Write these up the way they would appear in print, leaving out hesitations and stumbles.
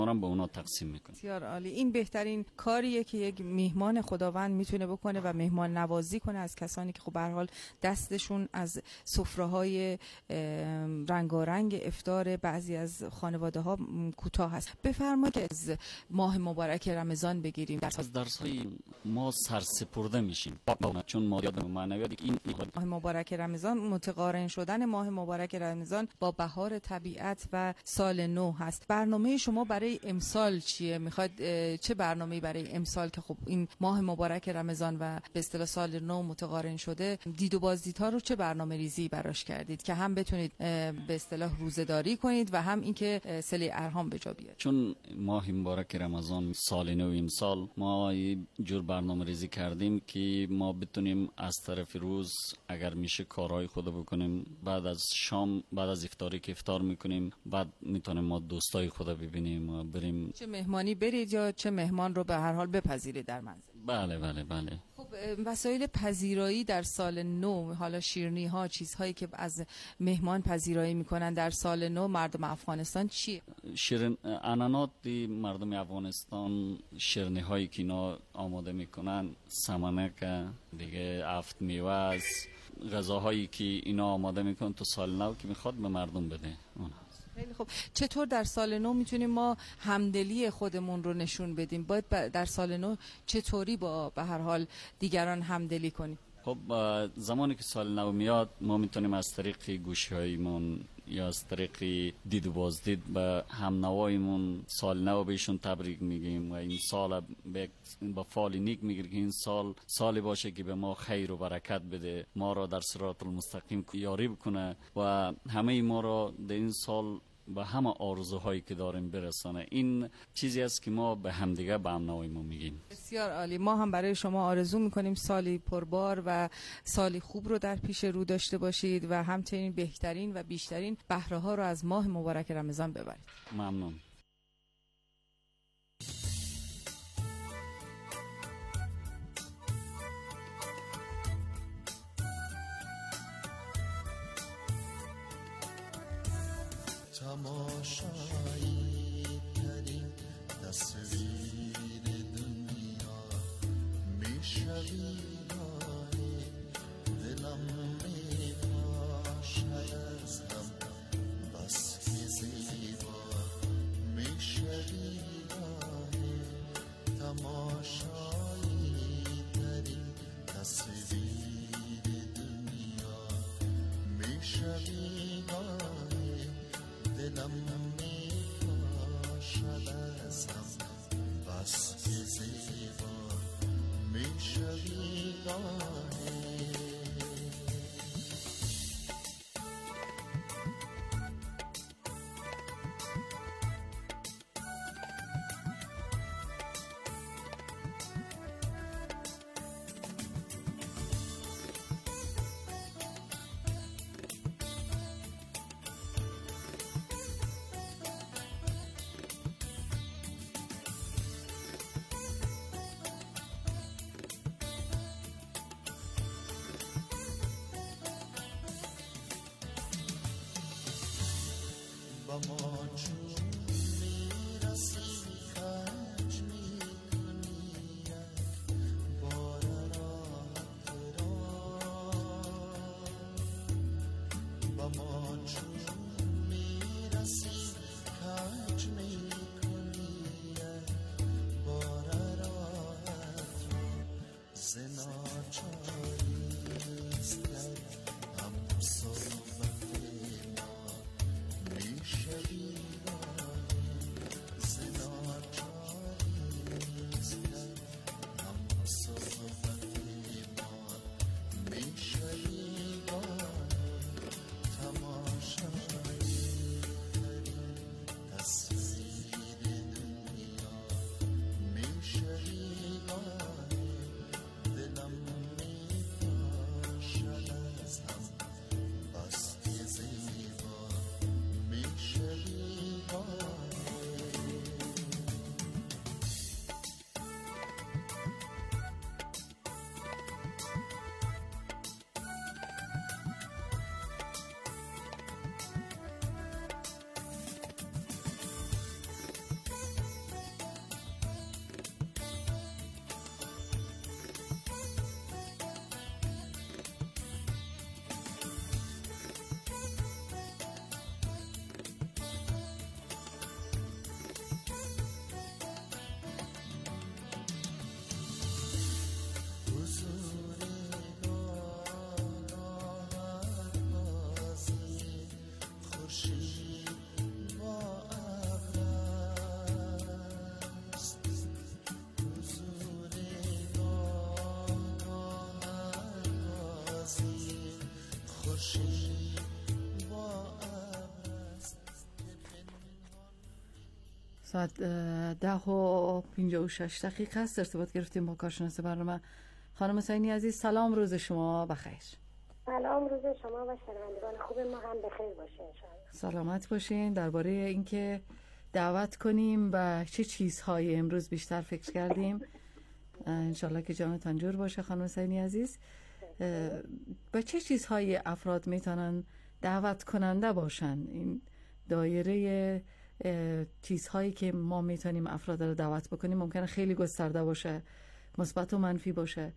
اونم به اونا تقسیم میکنیم. بسیار عالی. این بهترین کاریه که یک میهمان خداوند میتونه بکنه و میهمان نوازی کنه از کسانی که خب به هر حال دستشون از سفره‌های رنگارنگ افطار بعضی از خانواده‌ها کوتاه هست. بفرمایید که از ماه مبارک رمضان بگیریم. از درس‌های ما سرسپرده میشیم چون مادیات معنویات. این ماه مبارک رمضان متقارن شدن ماه مبارک رمضان با بهار طبیعت و سال نو هست. برنامه شما برای امسال چیه؟ میخواد چه برنامه‌ای برای امسال که خب این ماه مبارک رمضان و به اصطلاح سال نو متقارن شده، دید و بازدیدها رو چه برنامه‌ریزی براش کردید که هم بتونید به اصطلاح روزه‌داری کنید و هم اینکه صله ارحام به جا بیاد؟ چون ماه مبارک رمضان سال نو امسال ما یه جور برنامه‌ریزی کردیم که ما بتونیم از طرف روز اگر میشه کارهای خود بکنیم، بعد از شام بعد از افطاری که افطار میکنیم بعد میتونیم ما دوستای خود ببینیم و بریم. چه مهمانی برید یا چه مهمان رو به هر حال بپذیرید در منزل. بله بله بله. خب وسایل پذیرایی در سال نو، حالا شیرینی ها، چیزهایی که از مهمان پذیرایی میکنن در سال نو مردم افغانستان چیه؟ شیرین انانات مردم افغانستان، شیرینی هایی که اینا آماده میکنن، سمنک دیگه، افت میوه است، غذاهایی که اینا آماده میکنن تو سال نو که میخواد به مردم بده. اون خیلی خوب. چطور در سال نو میتونیم ما همدلی خودمون رو نشون بدیم؟ باید در سال نو چطوری با به هر حال دیگران همدلی کنیم؟ خب زمانی که سال نو میاد ما میتونیم از طریق گوشی‌هایمون یا از طریق دید و بازدید به هم نوایمون سال نو بهشون تبریک میگیم و این سال با فال نیک میگیریم که این سال سالی باشه که به ما خیر و برکت بده، ما را در صراط المستقیم یاری بکنه و همه ما را در این سال به همه آرزوهایی که داریم برسانه. این چیزی است که ما به همدیگه به هم نوایمون میگیم. بسیار عالی. ما هم برای شما آرزو میکنیم سالی پربار و سالی خوب رو در پیش رو داشته باشید و همچنین بهترین و بیشترین بهره ها رو از ماه مبارک رمضان ببرید. ممنون. تماشایی ترین تصویر دنیا میشوی رای دلم میپاشد از هم بس که زیبا میشوی رای تماشایی ترین تصویر دنیا میشوی رای دلم میپاشد از هم بس که زیبا میشوی گاهی. با ما چون میرسی کج میکنی بار راحت را با ما چون میرسی کج میکنی بار راحت را زناچاریست در هم صحبت ما میشوی ساعت 10:56 است. ارتباط گرفتیم با کارشناس برنامه. خانم حسینی عزیز، سلام، روز شما بخیر. سلام، روز شما و شنوندگان خوب ما هم بخیر باشه انشاءالله. سلامت باشین. درباره اینکه دعوت کنیم و چه چیزهای امروز بیشتر فکر کردیم، انشالله که جانتان جور باشه خانم حسینی عزیز. به چه چیزهای افراد میتونن دعوت کننده باشن؟ این دایره چیزهایی که ما میتونیم افراد رو دعوت بکنیم ممکنه خیلی گسترده باشه، مثبت و منفی باشه.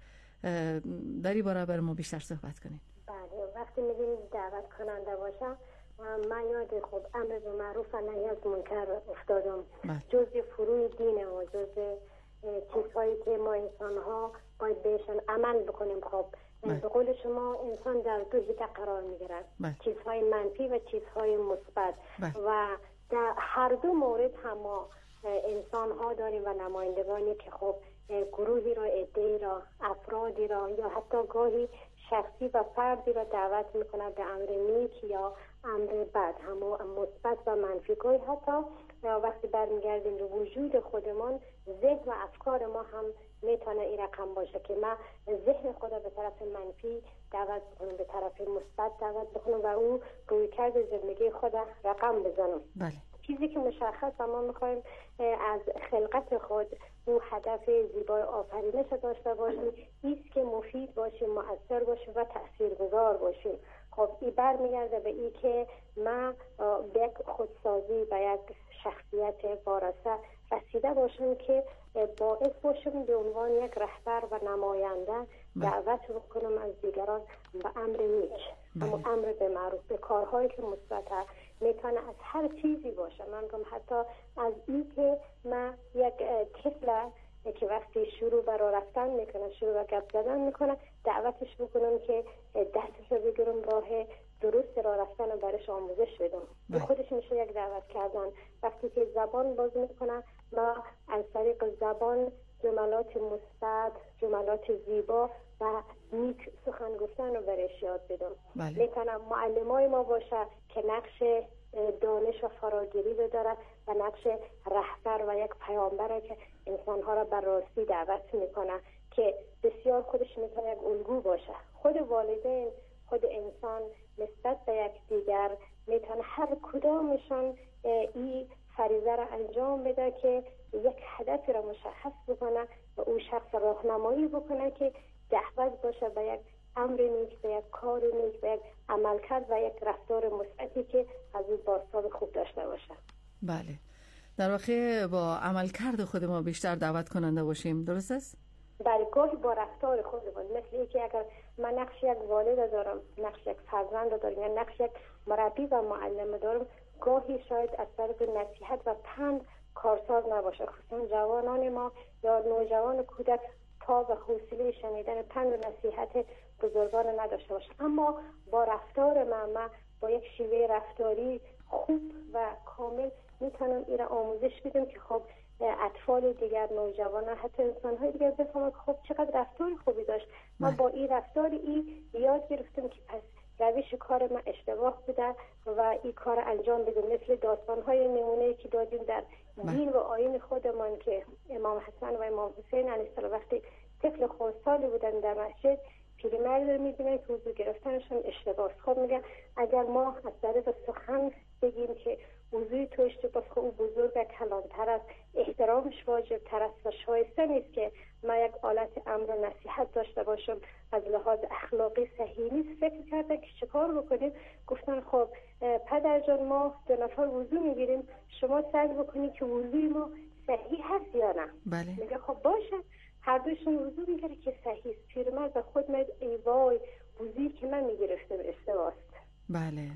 در این باره برای ما بیشتر صحبت کنیم. بله، وقتی میگیم دعوت کننده باشه، من یاد خب امر به معروف و نهی از منکر افتادم. جزء فروع دینه و جزء چیزهایی که ما انسان ها باید بهشون عمل بکنیم. خب به قول شما انسان در دو حیطه قرار میگیرد، چیزهای منفی و چیزهای مثبت، و در هر دو مورد هم ما انسان ها داریم و نمایندگانی که خب گروهی را، عده‌ای را، افرادی را یا حتی گاهی شخصی و فردی را دعوت میکنن به امر نیک یا امر بد، هم مثبت و منفی. گاهی حتی وقتی برمیگردیم به وجود خودمان، ذهن و افکار ما هم میتونه این رقم باشه که من ذهن خدا به طرف منفی دعوت بکنم، به طرف مثبت دعوت بکنم و اون روی کرد زندگی خدا رقم بزنم. بله. چیزی که مشخص و ما میخوایم از خلقت خود اون هدف زیبای آفرینش داشته باشیم، ایست که مفید باشیم، مؤثر باشیم و تاثیرگذار باشیم. خب این برمیگرده به این که من به یک خودسازی، به یک شخصیت وارثه رسیده باشم که باعث باشم به عنوان یک رهبر و نماینده دعوت بکنم از دیگران به امر نیک، اما امر به معروف، به کارهایی که مثبت میتونه از هر چیزی باشه. من گم حتی از این که من یک طفل که وقتی شروع به راه رفتن میکنه، شروع به گپ زدن میکنه، دعوتش بکنم که دستش رو بگیرم، راه درست راه رفتن رو برش آموزش بدم. به خودش میشه یک دعوت کردن. وقتی که زبان باز میکنه، ما از طریق زبان جملات مثبت، جملات زیبا و نیک سخن گفتن رو برش یاد بدم. میتونم معلمای ما باشه که نقش دانش و فراگیری بداره و نقش رهبر و یک پیامبره که انسانها را بر راستی دعوت میکنه، که بسیار خودش میتونه یک الگو باشه. خود والدین، خود انسان نسبت به یک دیگر میتونه هر کدامشان این فریضه را انجام بده که یک هدف را مشخص بکنه و اون شخص راهنمایی بکنه که دعوت باشه به یک امر نیک، به یک کار نیک، به یک عملکرد و یک رفتار مثبتی که از این بازتاب خوب داشته باشه. بله، در واقع با عملکرد خود ما بیشتر دعوت کننده باشیم، درست است؟ بله، گاهی با رفتار خودمان، مثل اینکه اگر من نقش یک والد دارم، نقش یک فرزند دارم یا نقش یک مربی و معلم دارم، گاهی شاید از طریق نصیحت و پند کارساز نباشه. خصوصا جوانان ما یا نوجوان کودک تا و حوصله شنیدن پند و نصیحت بزرگان نداشته باشه، اما با رفتار من با یک شیوه رفتاری خوب و کامل میتونم این را آموزش بدم که خب اطفال دیگر، نوجوانان، حتی انسان‌های دیگر بفهمن خب چقدر رفتار خوبی داشت. من با این رفتار یاد گرفتم که پس روش کار من اشتباه بوده و این کار انجام بدم. مثل داستان‌های نمونه‌ای که دادیم در دین و آیین خودمان که امام حسن و امام حسین علیه السلام وقتی طفل خردسالی بودن در مسجد، پیرمرد رو می‌بینن که وضو گرفتنشون اشتباه است. خب میگن اگر ما از طریق سخن بگیم که وضوی تو اشتباه، خب او بزرگ و کلانتر است، احترامش واجب تر است و شایسته نیست که ما یک آلت امر و نصیحت داشته باشم، از لحاظ اخلاقی صحیح نیست. فکر کردن که چه کار بکنیم؟ گفتن خب پدر جان، ما دو نفر وضو میگیریم، شما سعی بکنید که وضوی ما صحیح هست یا نه. بله. میگه خب باشه، هر دوشون وضو میگیره که صحیح است. پیرمرد خود میگه ای وای، وضویی که من میگرفتم اشتباه است. بله،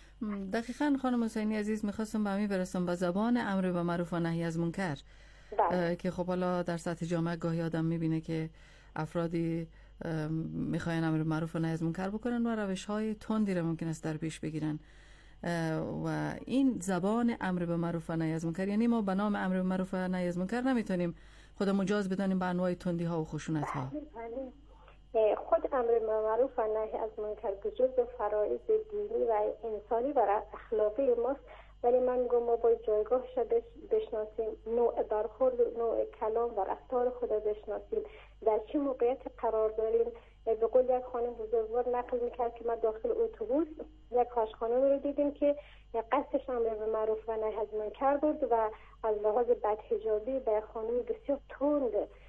دقیقاً خانم حسینی عزیز میخواستم به همین برسم، با زبان امر به معروف و نهی از منکر. که خب حالا در سطح جامعه گاهی آدم میبینه که افرادی میخواین امر به معروف و نهی از منکر بکنن و روش‌های تندی را ممکن است در پیش بگیرن و این زبان امر به معروف و نهی از منکر، یعنی ما به نام امر به معروف و نهی از منکر نمیتونیم خود مجاز بدانیم به انواع تندی ها و خشونت ها. خود امر به معروف و نهی از منکر جزء فرایض دینی و انسانی و اخلاقی ماست ولی من میگم ما باید جایگاهش را بشناسیم، نوع برخورد، نوع کلام و رفتار خود را بشناسیم، در چه موقعیت قرار داریم. به قول یک خانم بزرگوار نقل میکرد که ما داخل اتوبوس یک کاشخانه رو دیدیم که قصدش امر به معروف و نهی از منکر بود و از لحاظ بدحجابی به خانم بسیار تند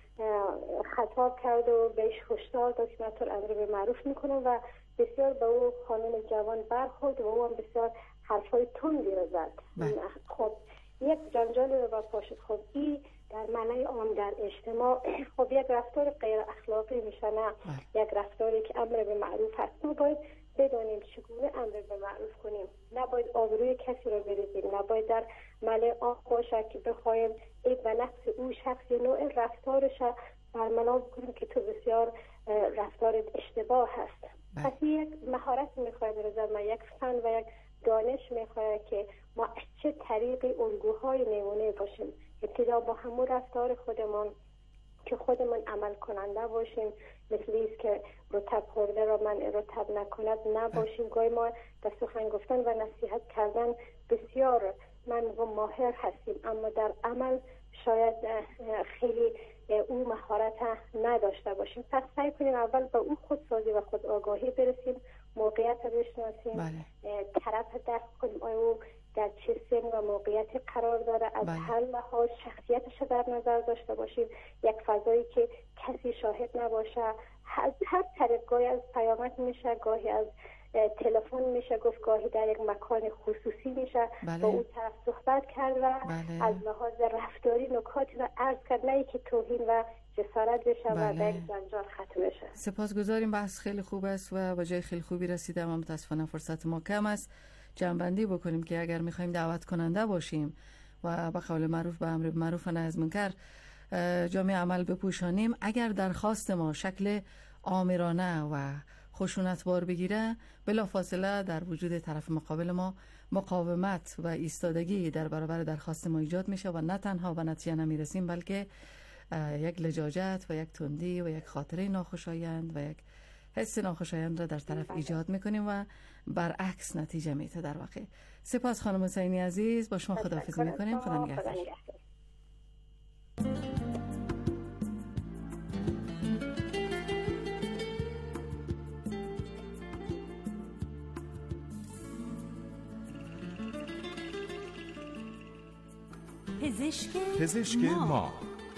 خطاب کرد و بهش هشدار داد که من امر به معروف میکنم و بسیار به او خانم جوان برخورد و او هم بسیار حرفای تندی رو زد. خب یک جنجال رو برپا شد. خب این در معنی عام در اجتماع خب یک رفتار غیر اخلاقی میشه، نه یک رفتاری که امر به معروف هست. ما باید بدانیم چگونه امر به معروف کنیم، نباید آبروی کسی رو بریزیم، نباید در ملأ عام باشه که بخوایم عیب و نقص او شخص نوع رفتارش برملا بکنیم که تو بسیار رفتار اشتباه هست. پس یک مهارت میخواد برزد، یک فن و یک دانش میخواد که ما چه طریقی الگوهای نمونه باشیم، ابتدا با همون رفتار خودمون که خودمون عمل کننده باشیم، مثل ایست که رطب خورده را من رطب نکند نباشیم. گاهی ما در سخن گفتن و نصیحت کردن بسیار من ماهر هستیم، اما در عمل شاید خیلی اون مهارت نداشته باشیم. پس سعی کنیم اول به اون خودسازی و خود آگاهی برسیم، موقعیت رو بشناسیم، طرف درک کنیم او در چه سن و موقعیتی قرار داره، از هر لحاظ شخصیتش در نظر داشته باشیم، یک فضایی که کسی شاهد نباشه. هر طریق، گاهی از پیامک میشه، گاهی از تلفن میشه گفت، گاهی در یک مکان خصوصی میشه با اون طرف صحبت کرد و از لحاظ رفتاری نکاتی رو عرض کرد، نه که توهین و جسارت بشه و در یک جنجال ختم بشه. سپاسگزاریم، بحث خیلی خوب است و به جای خیلی خوبی رسیده، اما متاسفانه فرصت ما کم است. جمع‌بندی بکنیم که اگر میخوایم دعوت کننده باشیم و به قول معروف به امر معروف و نهی از منکر جامعه عمل بپوشانیم، اگر درخواست ما شکل آمرانه و خشونتبار بگیره، بلافاصله در وجود طرف مقابل ما مقاومت و ایستادگی در برابر درخواست ما ایجاد میشه و نه تنها به نتیجه نمیرسیم بلکه یک لجاجت و یک تندی و یک خاطره ناخوشایند و یک حس ناخوشایند را در طرف ایجاد میکنیم و برعکس نتیجه میده در واقع. سپاس خانم حسینی عزیز، با شما خداحافظی میکنیم. خدا نگهدار. پزشک ما.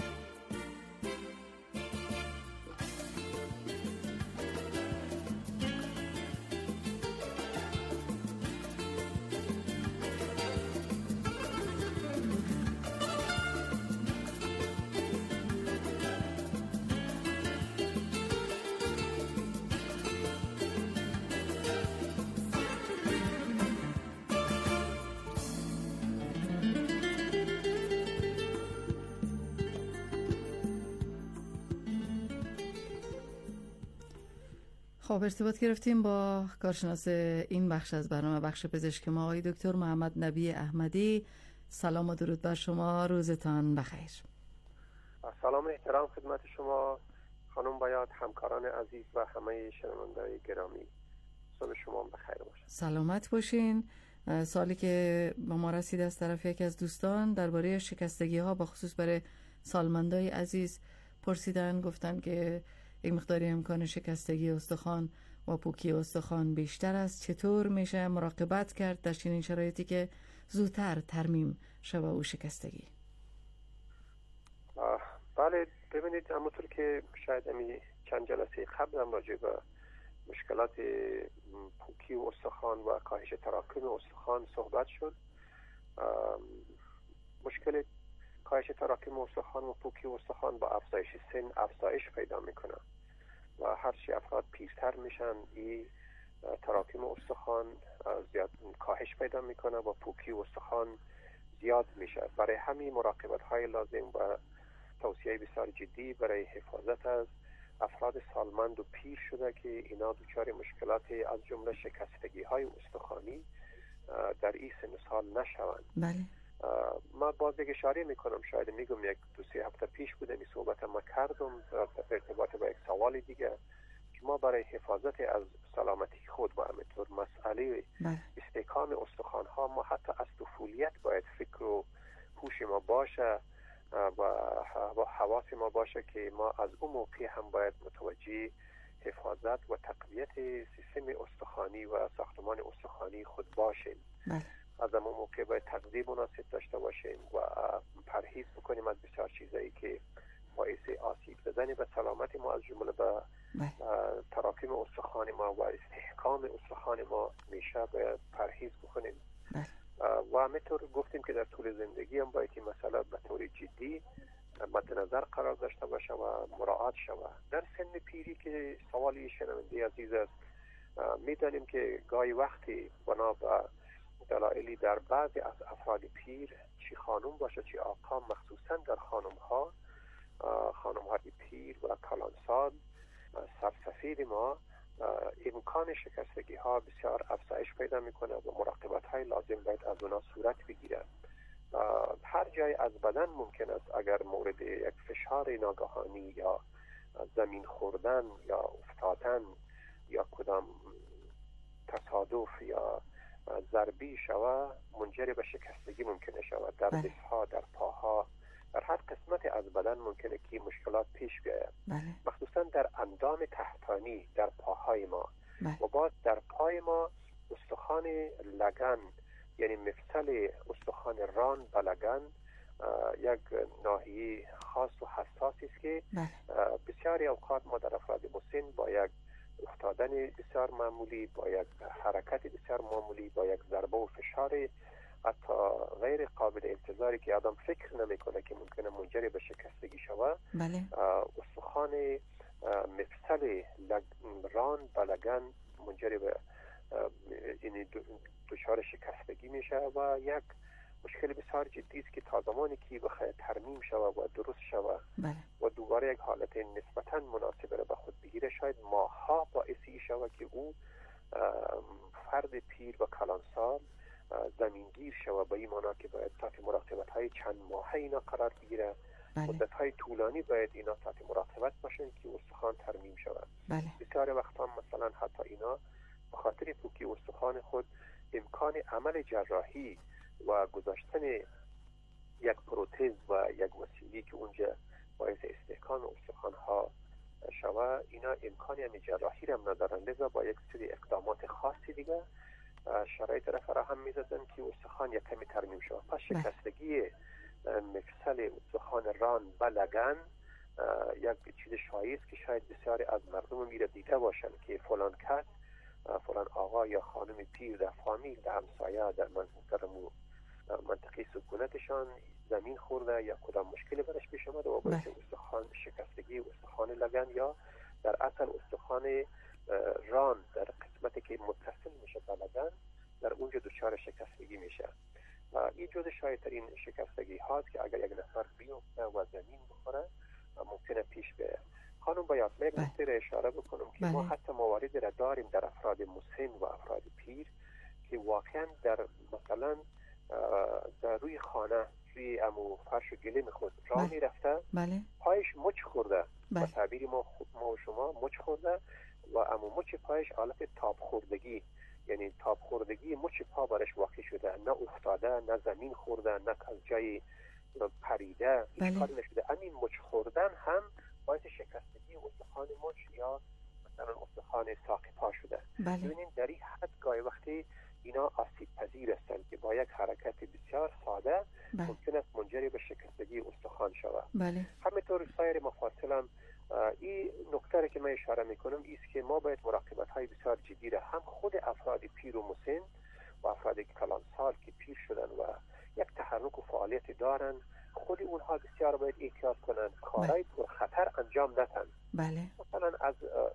خب ارتباط گرفتیم با کارشناس این بخش از برنامه، بخش پزشک ما، آقای دکتر محمد نبی احمدی. سلام و درود بر شما، روزتان بخیر. سلام احترام خدمت شما خانم بیات، همکاران عزیز و همه شنوندگان گرامی، صبح شما بخیر باشه. سلامت باشین. سالی که با ما رسید از طرف یکی از دوستان درباره شکستگی ها، با خصوص برای سالمندای عزیز پرسیدن، گفتن که یک مقداری امکان شکستگی استخوان و پوکی استخوان بیشتر است. چطور میشه مراقبت کرد در چنین شرایطی که زودتر ترمیم شود او شکستگی؟ بله، ببینید همونطور که شاید چند جلسه قبل هم راجع به مشکلات پوکی و استخوان و کاهش تراکم استخوان صحبت شد. مشکل کاهش تراکم استخوان و پوکی استخوان با افزایش سن افزایش پیدا میکنه و هرچی افراد پیرتر میشن این تراکم استخوان زیاد کاهش پیدا میکنه و پوکی استخوان زیاد میشه. برای همین مراقبت های لازم و توصیه بسیار جدی برای حفاظت از افراد سالمند و پیر شده که اینا دچار مشکلات از جمله شکستگی های استخوانی در این سن سال نشوند. بله. ما باز یک اشاره میکنم، شاید میگم یک 2-3 هفته پیش بوده این صحبت ما کردم در ارتباط با یک سوال دیگه که ما برای حفاظت از سلامتی خود و همینطور مسئله استحکام استخوان‌ها ما حتی از طفولیت باید فکر و هوش ما باشه و حواس ما باشه که ما از اون موقع هم باید متوجه حفاظت و تقویت سیستم استخوانی و ساختمان استخوانی خود باشیم. از اون موقع باید تغذیه مناسب داشته باشیم و پرهیز بکنیم از بسیار چیزایی که باعث آسیب زدن به سلامت ما از جمله به تراکم استخوان ما و استحکام استخوان ما میشه باید پرهیز بکنیم. و همینطور گفتیم که در طول زندگی هم باید این مسئله به طور جدی مد نظر قرار داشته باشه و مراعات شود. در سن پیری که سوالی شنونده عزیز است، میدانیم که گاهی وقتی بنا به دلایلی در بعضی از افراد پیر، چی خانم باشه چی آقا، مخصوصا در خانم های پیر و کلانسال سرسفید ما، امکان شکستگی ها بسیار افزایش پیدا میکنه و مراقبت های لازم باید از اونا صورت بگیره. هر جای از بدن ممکن است اگر مورد یک فشار ناگهانی یا زمین خوردن یا افتادن یا کدام تصادف یا ضربی شود منجر به شکستگی ممکنه شود. در دستها، در پاها، در هر قسمت از بدن ممکنه که مشکلات پیش بیاید. مخصوصا در اندام تحتانی، در پاهای ما و باز در پای ما استخوان لگن، یعنی مفصل استخوان ران و لگن یک ناحیه خاص و حساسی است که بسیاری اوقات ما در افراد مسن با یک افتادن بسیار معمولی، با یک حرکت بسیار معمولی، با یک ضربه و فشار حتی غیر قابل انتظاری که آدم فکر نمیکنه که ممکنه منجر به شکستگی شود، استخوان مفصل ران و لگن منجر به این دچار شکستگی میشه و یک مشکل بسیار جدی است که تا زمانی که بخواد ترمیم شود و درست شود و دوباره یک حالت نسبتا مناسب را به خود بگیره، شاید ماها باعثی شود که او فرد پیر و کلانسال زمینگیر شود، به این معنا که باید تحت مراقبت های چند ماهه اینا قرار بگیره. مدت های طولانی باید اینا تحت مراقبت باشن که استخوان ترمیم شود. بسیار وقتا مثلا حتی اینا به خاطر پوکی استخوان خود امکان عمل جراحی و گذاشتن یک پروتز و یک وسیله که اونجا باعث استحکام استخوان ها شود، اینا امکانی همین جراحی را هم ندارن، لذا با یک سری اقدامات خاصی دیگه شرایط را فراهم می‌سازن که استخوان یک کمی ترمیم شود. پس شکستگی مفصل استخوان ران و لگن یک چیز شایع است که شاید بسیاری از مردم میره دیده باشن که فلان کس، فلان آقا یا خانم پیر در فامیل، در همسایه، در منطقه سکونتشان زمین خورده یا کدام مشکلی برش پیش آمده و باعث استخوان شکستگی استخوان لگن یا در اصل استخوان ران در قسمتی که متصل میشه به لگن در اونجا دچار شکستگی میشه. این جزء شایع‌ترین شکستگی هاست که اگر یک نفر بیفته و زمین بخوره ممکنه پیش بیاید. خانم باید یک نکته را اشاره بکنم که ما حتی مواردی را داریم در افراد مسن و افراد پیر که واقعا در مثلا در روی خانه روی امو فرش و گلیم خود راه میرفته، پایش مچ خورده، به تعبیر ما و شما مچ خورده و امو مچ پایش حالت تاب خوردگی، یعنی تاب خوردگی مچ پا برش واقع شده، نه افتاده، نه زمین خورده، نه از جای پریده، هیچ کاری نشده. همین مچ خوردن هم باعث شکستگی استخوان مچ یا مثلا استخوان ساق پا شده. ببینید در این حد گاهی وقتی اینا آسیب پذیر هستند که با یک حرکت بسیار ساده ممکن است منجر به شکستگی استخوان شود. همینطور سایر مفاصل هم این نکته که من اشاره میکنم است که ما باید مراقبت های بسیار جدی را هم خود افراد پیر و مسن و افراد کلانسال که پیر شدن و یک تحرک و فعالیت دارن، خود اونها بسیار باید احتیاط کنند، کارهای پرخطر انجام ندن. مثلا از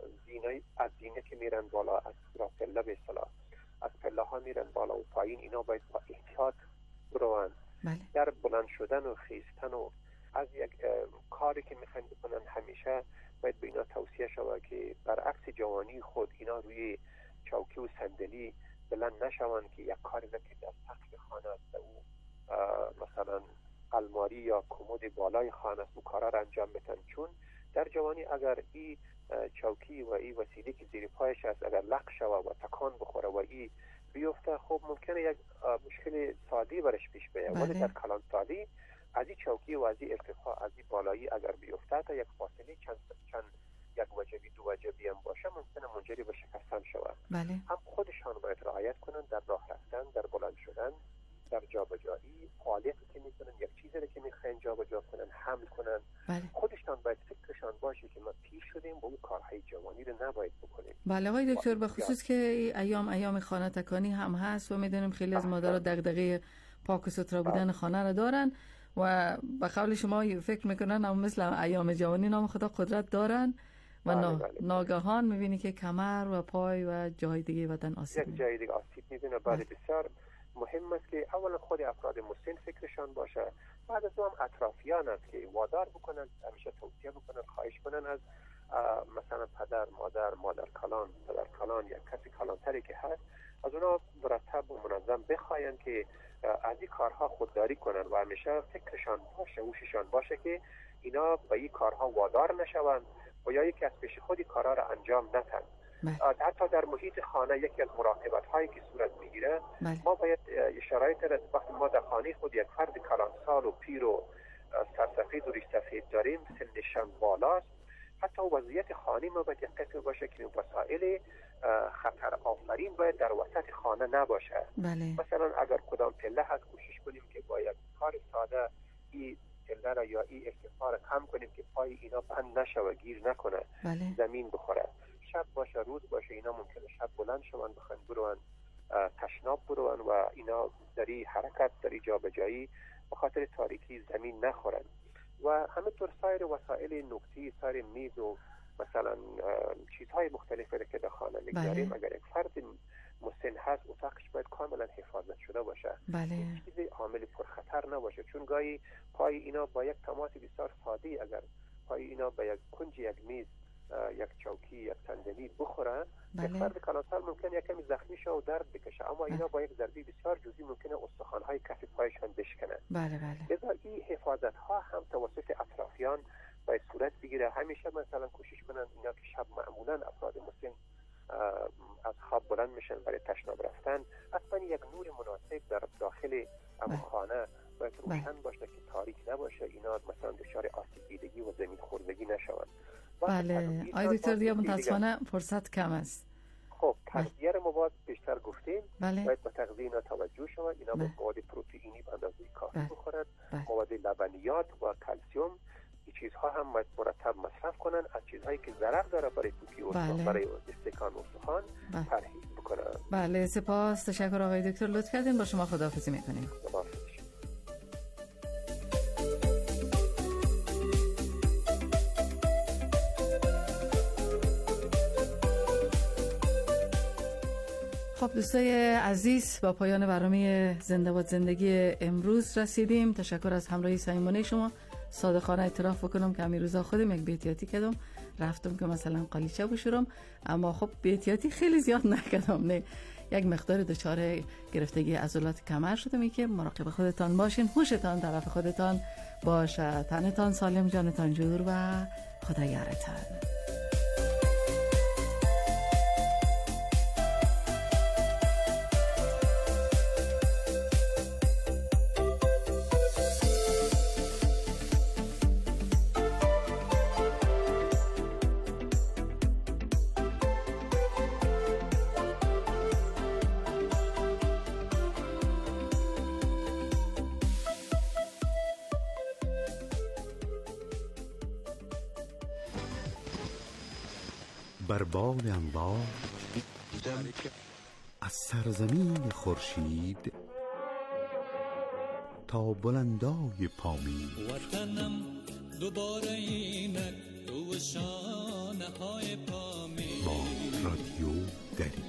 زینه که میرن بالا، از پله به اصطلاح از پله ها میرن بالا و پایین، اینا باید با احتیاط بروند. در بلند شدن و خیستن و از یک کاری که میخواین بکنن همیشه باید به اینا توصیه شود که برعکس جوانی خود اینا روی چوکی و صندلی بلند نشوند که یک کاری که در سقف خانه است او مثلا الماری یا کمد بالای خانه است او کارا را انجام بدن، چون در جوانی اگر این چوکی و این وسیله که زیر پایش است اگر لق شود و تکان بخوره و این بیفته، خب ممکنه یک مشکل سادی برش پیش بیاد. ولی در کلان سادی از این چوکی و از این ارتفاع، از این بالایی اگر بیفته تا یک فاصله چند یک وجبی دو وجبی هم باشه ممکنه منجر به شکستن شود. هم خودشان باید رعایت کنن در راه رفتن، در بلند شدن، در جابجایی، فعالیتی که میکنن، یک چیزی رو که میخواین جابجا کنن، حمل کنن. خودشان باید فکرشان باشه که ما پیر شدیم با اون کارهای جوانی رو نباید بکنیم. بله آقای دکتر، به خصوص که ایام خانه تکانی هم هست و میدونیم خیلی از مادرها دغدغه پاک و سترا بودن خانه رو دارن و به قول شما فکر میکنن هم مثل ایام جوانی نام خدا قدرت دارن و ناگهان میبینی که کمر و پای و جای دیگه بدن آسیب یک جای دیگه آسیب میبینه. بسیار مهم است که اولا خود افراد مسن فکرشان باشه، بعد از اون اطرافیان است که وادار بکنن، همیشه توصیه بکنن، خواهش کنن از مثلا پدر، مادر کلان، پدر کلان یا کسی کلانتری که هست از اونا مرتب و منظم بخواین که از این کارها خودداری کنن و همیشه فکرشان باشه، هوششان باشه که اینا به این کارها وادار نشوند و یا یکی از پیش خودی کارها را انجام ندن. حتی در محیط خانه یکی از مراقبت هایی که صورت میگیره، ما باید شرایط را وقتی ما در خانه خود یک فرد کلانسال و پیر و سرسفید و ریش سفید داریم، سنشان بالاست، حتی وضعیت خانه ما باید یک قسم باشه که وسایل خطر آفرین باید در وسط خانه نباشه. مثلا اگر کدام پله هست کوشش کنیم که با یک کار ساده این پله را یا این ارتفاع را کم کنیم که پای اینا بند نشه و گیر نکنه، زمین بخوره. شب باشه روز باشه اینا ممکنه شب بلند شوند بخوان برون تشناب برون و اینا دری حرکت دری جابجایی به خاطر تاریکی زمین نخورن. و همینطور سایر وسایل نقطی، سایر میز و مثلا چیزهای مختلفی که در خانه میگذاریم، اگر یک فرد مسن هست اتاقش باید کاملا حفاظت شده باشه، چیزی عامل پرخطر نباشه، چون گاهی پای اینا با یک تماس بسیار سادی اگر پای اینا به یک کنج یک میز، یک چوکی، یک صندلی بخوره، یک فرد کلانسال ممکنه یک کمی زخمی شه و درد بکشه، اما اینا با یک ضربه بسیار جزئی ممکنه استخوان‌های کف پایشان بشکنه. لذا این حفاظت ها هم توسط اطرافیان باید صورت بگیره. همیشه مثلا کوشش کنن اینا که شب معمولا افراد مسن از خواب بلند میشن برای تشناب رفتن، اصلا یک نور مناسب در داخل خانه باید روشن باشه که تاریک نباشه، اینا مثلا دچار آسیب دیدگی و زمین خوردگی نشوند. بله آقای دکتر دیگه متاسفانه فرصت کم است. خب تغذیه رو ما باید بیشتر گفتیم، باید به تغذیه اینا توجه شود. اینا باید مواد پروتئینی به اندازه کافی بخورن، مواد لبنیات و کلسیم، این چیزها هم باید مرتب مصرف کنن. از چیزهایی که ضرر داره برای پوکی استخوان، برای استکان استخوان پرهیز بکنن. بله سپاس، تشکر آقای دکتر، لطف کردین. با شما خداحافظی میکنیم. خب دوستای عزیز، با پایان برنامه زنده باد زندگی امروز رسیدیم. تشکر از همراهی صمیمانه شما. صادقانه اعتراف بکنم که همین روزا خودم یک بی‌احتیاطی کردم، رفتم که مثلا قالیچه بشورم، اما خب بی‌احتیاطی خیلی زیاد نکردم، نه یک مقدار دچار گرفتگی عضلات کمر شدم. که مراقب خودتان باشین، هوشتان طرف خودتان باشه، تنتان سالم، جانتان جور و خدا یارتان. بر بال انبار از سرزمین خورشید تا بلندای پامید، وطنم دوباره اینک دو شانه های پامید. با رادیو دری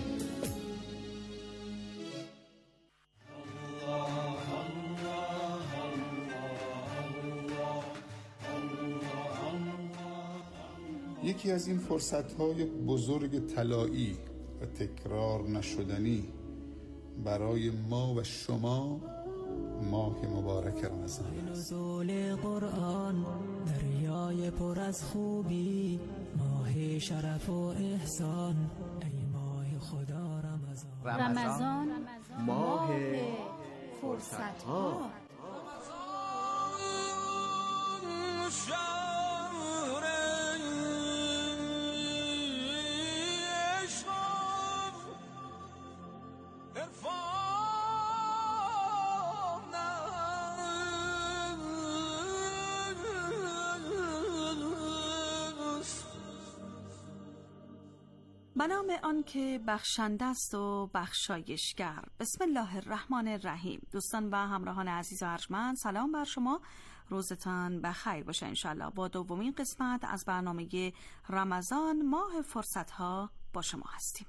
یکی از این فرصت‌های بزرگ طلایی و تکرار نشدنی برای ما و شما ماه مبارک رمضان است. نزول قرآن دریای پر از خوبی، ماه شرف و احسان، ای ماه خدا رمضان ماه فرصت ها. به نام آن که بخشنده است و بخشایشگر. بسم الله الرحمن الرحیم. دوستان و همراهان عزیز و ارجمند، سلام بر شما، روزتان بخیر باشه انشالله. با دومین قسمت از برنامه رمضان ماه فرصت ها با شما هستیم.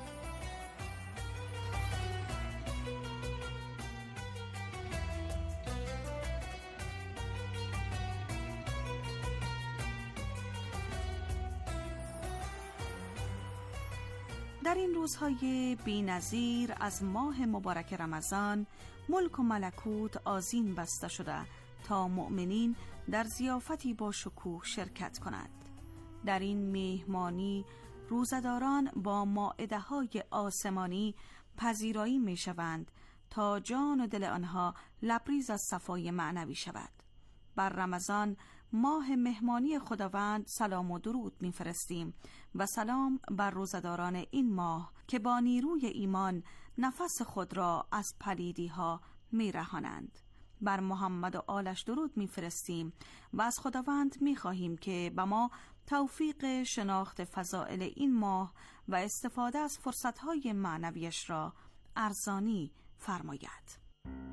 در این روزهای بی‌نظیر از ماه مبارک رمضان، ملک و ملکوت آذین بسته شده تا مؤمنین در ضیافتی با شکوه شرکت کنند. در این میهمانی روزداران با مائده‌های آسمانی پذیرایی می‌شوند تا جان و دل آنها لبریز از صفای معنوی شود. بر رمضان ماه مهمانی خداوند سلام و درود می‌فرستیم و سلام بر روزداران این ماه که با نیروی ایمان نفس خود را از پلیدی‌ها می‌رهانند. بر محمد و آلش درود می‌فرستیم و از خداوند می‌خواهیم که به ما توفیق شناخت فضائل این ماه و استفاده از فرصت‌های معنویش را ارزانی فرماید.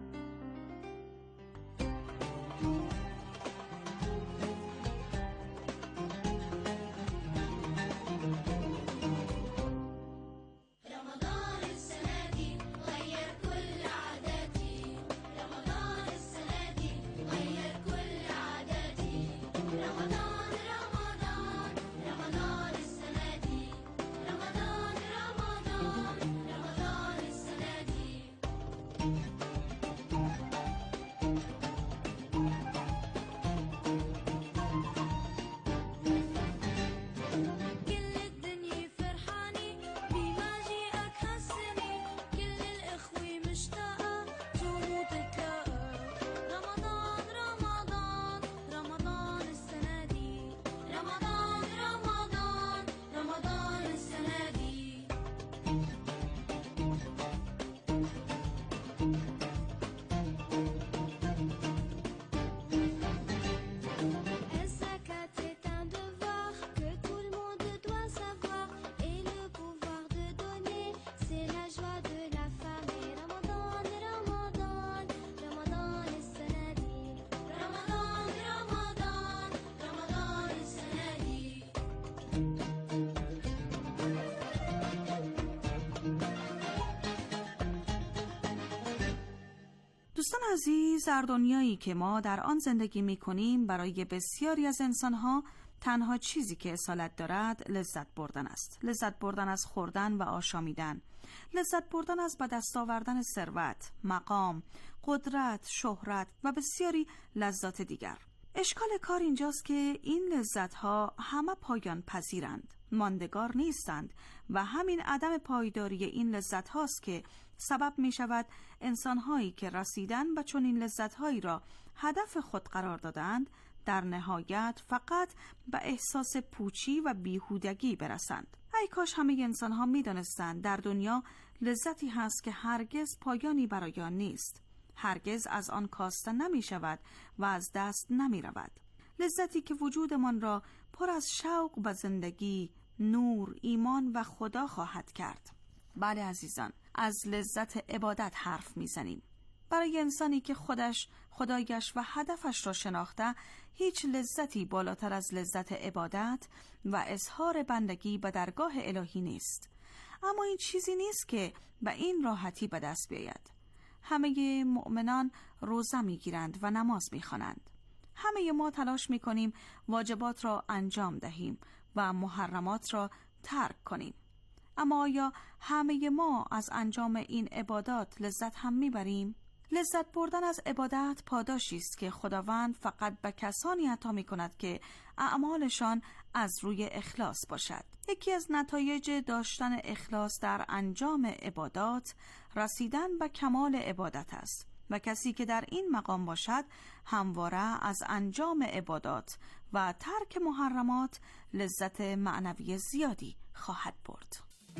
دوستان عزیز، در دنیایی که ما در آن زندگی می کنیم برای بسیاری از انسانها تنها چیزی که اصالت دارد لذت بردن است. لذت بردن از خوردن و آشامیدن، لذت بردن از به دست آوردن ثروت، مقام، قدرت، شهرت و بسیاری لذات دیگر. اشکال کار اینجاست که این لذت‌ها همه پایان پذیرند، ماندگار نیستند و همین عدم پایداری این لذت‌هاست که سبب می شود انسان‌هایی که رسیدن به چنین لذت‌هایی را هدف خود قرار دادند در نهایت فقط به احساس پوچی و بیهودگی برسند. ای کاش همه انسان‌ها می‌دانستند در دنیا لذتی هست که هرگز پایانی برای آن نیست، هرگز از آن کاسته نمی شود و از دست نمی رود. لذتی که وجودمان را پر از شوق به زندگی، نور، ایمان و خدا خواهد کرد. بله عزیزان، از لذت عبادت حرف میزنیم. برای انسانی که خدایش و هدفش را شناخته، هیچ لذتی بالاتر از لذت عبادت و اظهار بندگی به درگاه الهی نیست. اما این چیزی نیست که به این راحتی به دست بیاید. همه مؤمنان روزه میگیرند و نماز میخوانند. همه ما تلاش میکنیم واجبات را انجام دهیم و محرمات را ترک کنیم. اما آیا همه ما از انجام این عبادات لذت هم میبریم؟ لذت بردن از عبادت پاداشی است که خداوند فقط به کسانی عطا می‌کند که اعمالشان از روی اخلاص باشد. یکی از نتایج داشتن اخلاص در انجام عبادات رسیدن به کمال عبادت است و کسی که در این مقام باشد همواره از انجام عبادات و ترک محرمات لذت معنوی زیادی خواهد برد.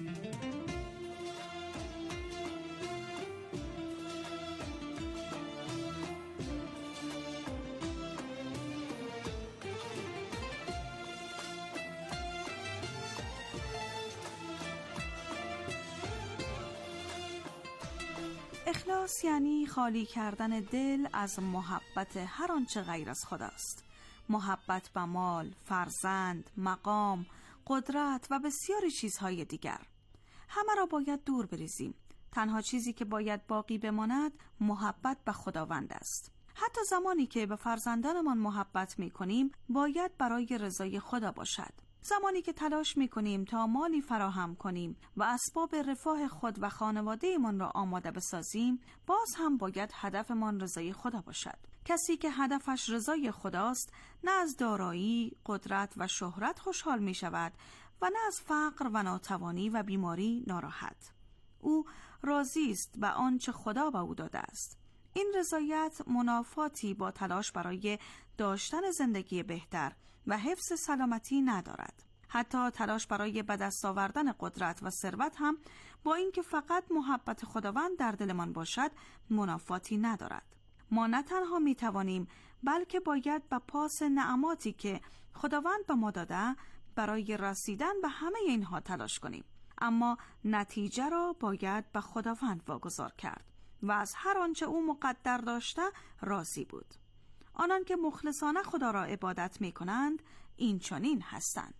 اخلاص یعنی خالی کردن دل از محبت هر آنچه غیر از خداست. محبت به مال، فرزند، مقام، قدرت و بسیاری چیزهای دیگر. همه را باید دور بریزیم. تنها چیزی که باید باقی بماند محبت به خداوند است. حتی زمانی که به فرزندانمان محبت می‌کنیم باید برای رضای خدا باشد. زمانی که تلاش می‌کنیم تا مالی فراهم کنیم و اسباب رفاه خود و خانواده‌مان را آماده بسازیم، باز هم باید هدفمان رضای خدا باشد. کسی که هدفش رضای خداست نه از دارایی، قدرت و شهرت خوشحال می‌شود و نه از فقر و ناتوانی و بیماری ناراحت. او راضی است به آنچه خدا به او داده است. این رضایت منافاتی با تلاش برای داشتن زندگی بهتر و حفظ سلامتی ندارد. حتی تلاش برای به دست آوردن قدرت و ثروت هم با اینکه فقط محبت خداوند در دلمان باشد منافاتی ندارد. ما نه تنها می توانیم بلکه باید به پاس نعماتی که خداوند به ما داده برای رسیدن به همه اینها تلاش کنیم، اما نتیجه را باید به خداوند واگذار کرد و از هر آنچه او مقدر داشته راضی بود. آنان که مخلصانه خدا را عبادت می کنند این چنین هستند.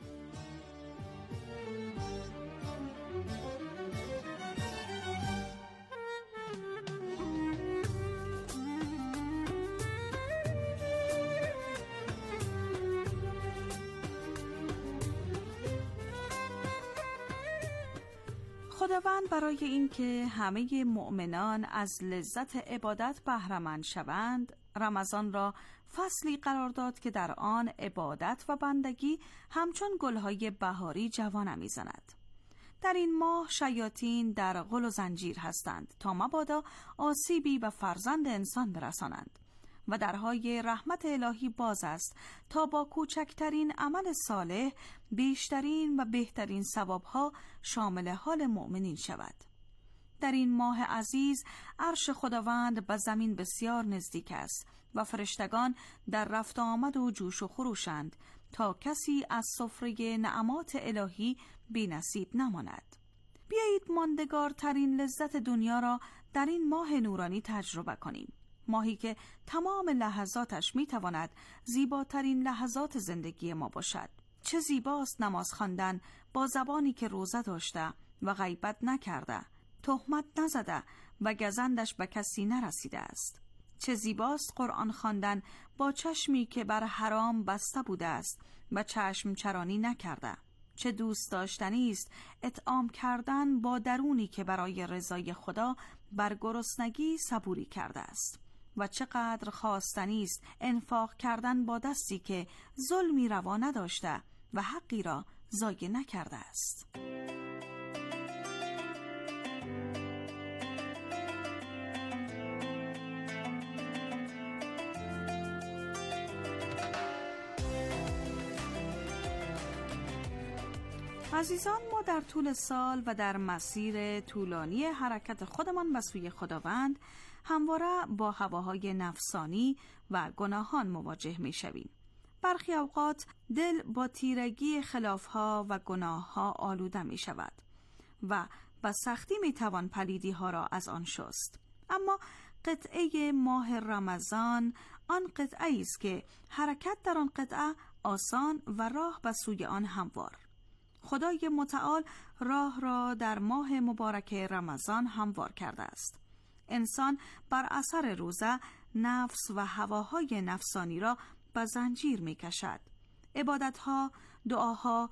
خداوند برای اینکه همه مؤمنان از لذت عبادت بهره‌مند شوند، رمضان را فصلی قرار داد که در آن عبادت و بندگی همچون گلهای بهاری جوانه می‌زند. در این ماه شیاطین در غل و زنجیر هستند تا مبادا آسیبی به فرزند انسان برسانند و درهای رحمت الهی باز است تا با کوچکترین عمل صالح بیشترین و بهترین ثوابها شامل حال مؤمنین شود. در این ماه عزیز عرش خداوند به زمین بسیار نزدیک است و فرشتگان در رفت آمد و جوش و خروشند تا کسی از سفره نعمات الهی بی نصیب نماند. بیایید ماندگارترین لذت دنیا را در این ماه نورانی تجربه کنیم. ماهی که تمام لحظاتش میتواند زیباترین لحظات زندگی ما باشد. چه زیباست نماز خواندن با زبانی که روزه داشته و غیبت نکرده، تهمت نزده و گزندش به کسی نرسیده است. چه زیباست قرآن خواندن با چشمی که بر حرام بسته بوده است و چشم چرانی نکرده. چه دوست داشتنی است اطعام کردن با درونی که برای رضای خدا بر گرسنگی صبوری کرده است. و چقدر خواستنی است انفاق کردن با دستی که ظلمی روا نداشته و حقی را ضایع نکرده است. عزیزان، ما در طول سال و در مسیر طولانی حرکت خودمان به سوی خداوند همواره با هواهای نفسانی و گناهان مواجه می شویم. برخی اوقات دل با تیرگی خلافها و گناهها آلوده می شود و با سختی می توان پلیدی ها را از آن شست. اما قطعه ماه رمضان آن قطعه است که حرکت در آن قطعه آسان و راه به سوی آن هموار. خدای متعال راه را در ماه مبارک رمضان هموار کرده است. انسان بر اثر روزه نفس و هواهای نفسانی را به زنجیر می کشد. عبادتها، دعاها،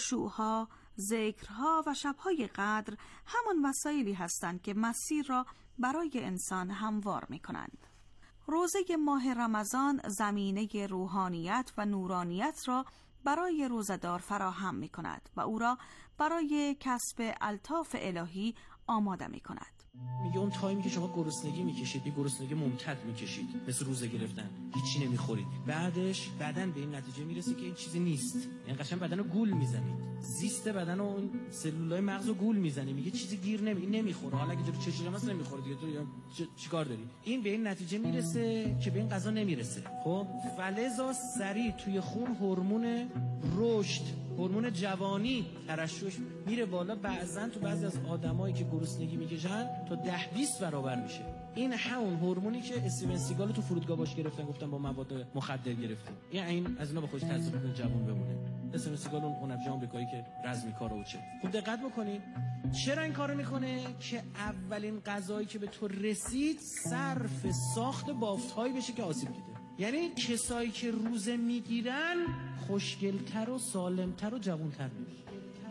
خشوعها، ذکرها و شبهای قدر همان وسایلی هستند که مسیر را برای انسان هموار می کنند. روزه ماه رمضان زمینه روحانیت و نورانیت را برای روزه‌دار فراهم می کند و او را برای کسب الطاف الهی آماده می کند. میگه اون تایمی که شما گرسنگی میکشید، یه گرسنگی ممتد میکشید، مثل روزه گرفتن، هیچی نمیخورید، بعدش بدن به این نتیجه میرسه که این چیزی نیست، یعنی قشنگ بدن رو گول میزنید، زیست بدن و اون سلولای مغز رو گول میزنی، میگه چیزی گیر نمیخوره، حالا اگه جلو چشم مثلا نمیخوره دیگه، تو چیکار داری؟ این به این نتیجه میرسه که به این غذا نمیرسه. خب فلزا سریع توی خون هورمون رشد، هورمون جوانی ترشح میره بالا، بعضن تو بعضی از آدمایی که گرسنگی میکشن تا 10-20 برابر میشه. این همون هورمونی که استیون سیگال تو فرودگاه باش گرفتن، گفتن با مواد مخدر گرفته، این از اینا به خودش تاثیر میکنه جوان بمونه. استیون سیگال اون هنرپیشه آمریکایی که رزمی کارو چه. خوب دقت بکنید چرا این کارو میکنه؟ که اولین غذایی که به تو رسید صرف ساخت بافت‌هایی بشه که آسیب دیده. یعنی کسایی که روزه میگیرن خوشگل‌تر و سالم‌تر و جوان‌تر میشن.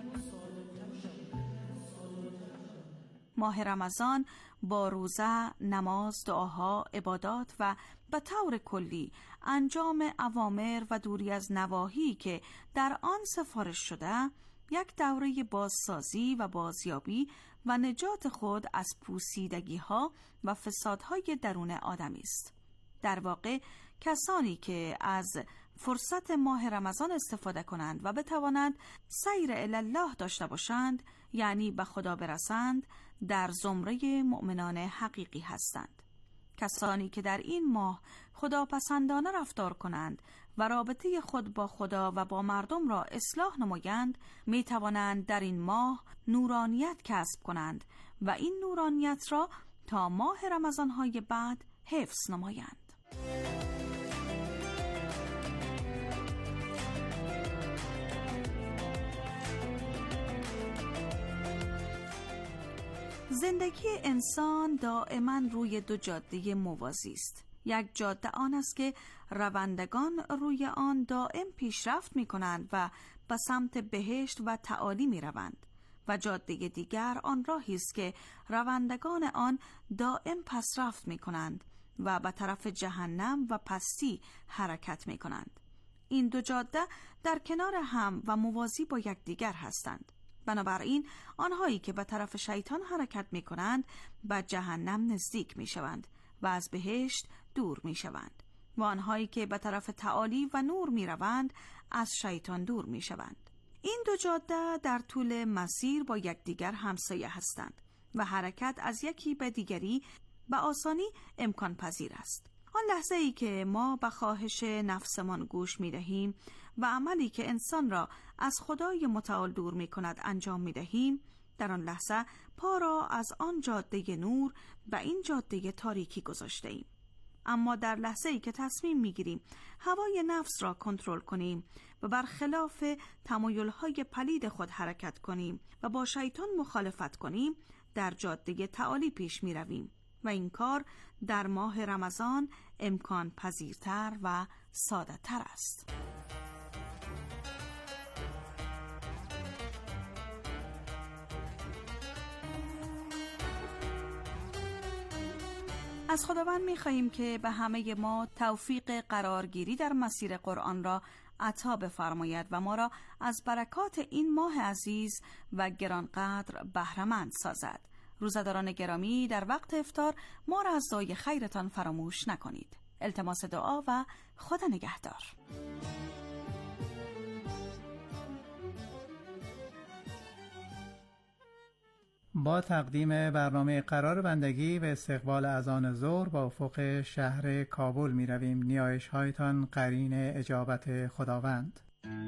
ماه رمضان با روزه، نماز، دعاها، عبادات و به طور کلی انجام اوامر و دوری از نواهی که در آن سفارش شده، یک دوره بازسازی و بازیابی و نجات خود از پوسیدگی‌ها و فسادهای درون آدمی است. در واقع کسانی که از فرصت ماه رمضان استفاده کنند و بتوانند سیر الی الله داشته باشند، یعنی به خدا برسند، در زمره مؤمنان حقیقی هستند. کسانی که در این ماه خداپسندانه رفتار کنند و رابطه خود با خدا و با مردم را اصلاح نمایند، می توانند در این ماه نورانیت کسب کنند و این نورانیت را تا ماه رمضان‌های بعد حفظ نمایند. زندگی انسان دائما روی دو جاده موازی است. یک جاده آن است که روندگان روی آن دائم پیشرفت می کنند و به سمت بهشت و تعالی می روند، و جاده دیگر آن راهی است که روندگان آن دائم پسرفت می کنند و به طرف جهنم و پستی حرکت می کنند. این دو جاده در کنار هم و موازی با یکدیگر هستند. بنابراین آنهایی که به طرف شیطان حرکت می کنند به جهنم نزدیک می شوند و از بهشت دور می شوند، و آنهایی که به طرف تعالی و نور می روند از شیطان دور می شوند. این دو جاده در طول مسیر با یکدیگر همسایه هستند و حرکت از یکی به دیگری به آسانی امکان پذیر است. آن لحظه ای که ما به خواهش نفسمان گوش می دهیم و عملی که انسان را از خدای متعال دور می کند انجام می دهیم، در آن لحظه پا را از آن جاده نور و این جاده تاریکی گذاشته ایم. اما در لحظه ای که تصمیم می گیریم هوای نفس را کنترل کنیم و برخلاف تمایل‌های پلید خود حرکت کنیم و با شیطان مخالفت کنیم، در جاده تعالی پیش می رویم و این کار در ماه رمضان امکان پذیرتر و ساده تر است. از خداوند می‌خواهیم که به همه ما توفیق قرارگیری در مسیر قرآن را عطا بفرماید و ما را از برکات این ماه عزیز و گرانقدر بهره‌مند سازد. روزه‌داران گرامی، در وقت افطار ما را از دعای خیرتان فراموش نکنید. التماس دعا و خدا نگهدار. با تقدیم برنامه قرار بندگی به استقبال اذان ظهر با افق شهر کابل می رویم. نیایش هایتان قرین اجابت خداوند.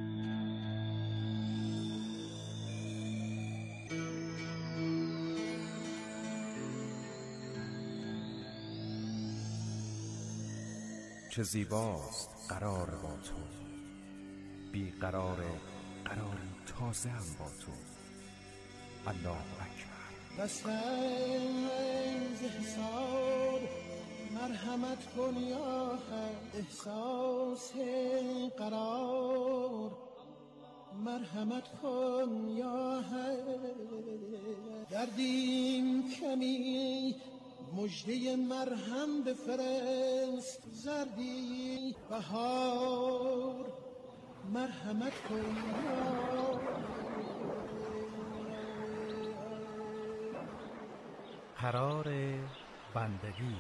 چه زیباست قرار با تو، بی قرار قراری تازه هم با تو. الله اکبر. دستم ز حساب مرحمت کن یا حق، احساس قرار مرحمت کن یا حق. دردیم کمی مژده مرهم بفرست زردی بهار مرحمت کن قرار بندگی.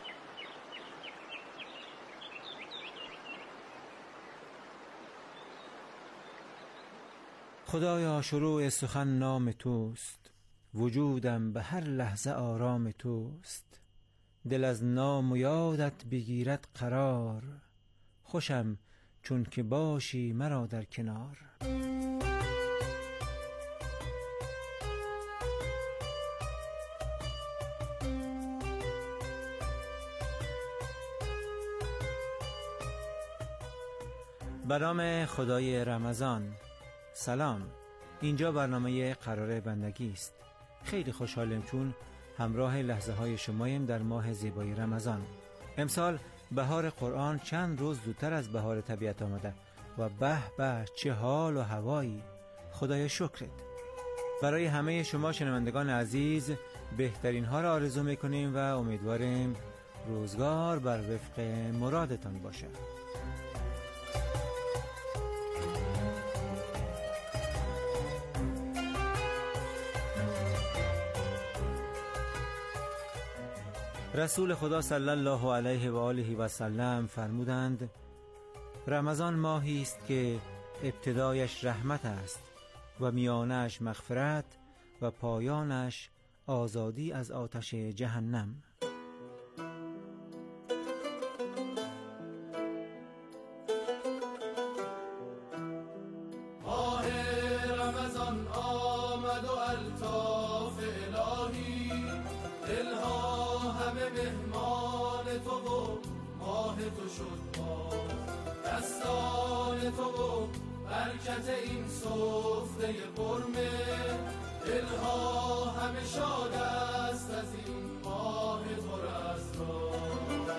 خدایا شروع سخن نام توست، وجودم به هر لحظه آرام توست. دل از نام و یادت بگیرد قرار، خوشم چون که باشی مرا در کنار. به نام خدای رمضان. سلام، اینجا برنامه قرار بندگی است. خیلی خوشحالم چون همراه لحظه های شماییم در ماه زیبای رمضان. امسال بهار قرآن چند روز زودتر از بهار طبیعت آمده و به به چه حال و هوایی. خدای شکرت. برای همه شما شنوندگان عزیز بهترین ها را آرزو میکنیم و امیدواریم روزگار بر وفق مرادتان باشه. رسول خدا صلی الله علیه و آله و سلم فرمودند رمضان ماهی است که ابتدایش رحمت است و میانش مغفرت و پایانش آزادی از آتش جهنم. ماه رمضان آمد و الطاف الهی، دلها همه مهمان تو و ماه تو شد باز. دستان تو و برکت این سفره پرمه، دلها همه شاد است از این ماه تو رستگار.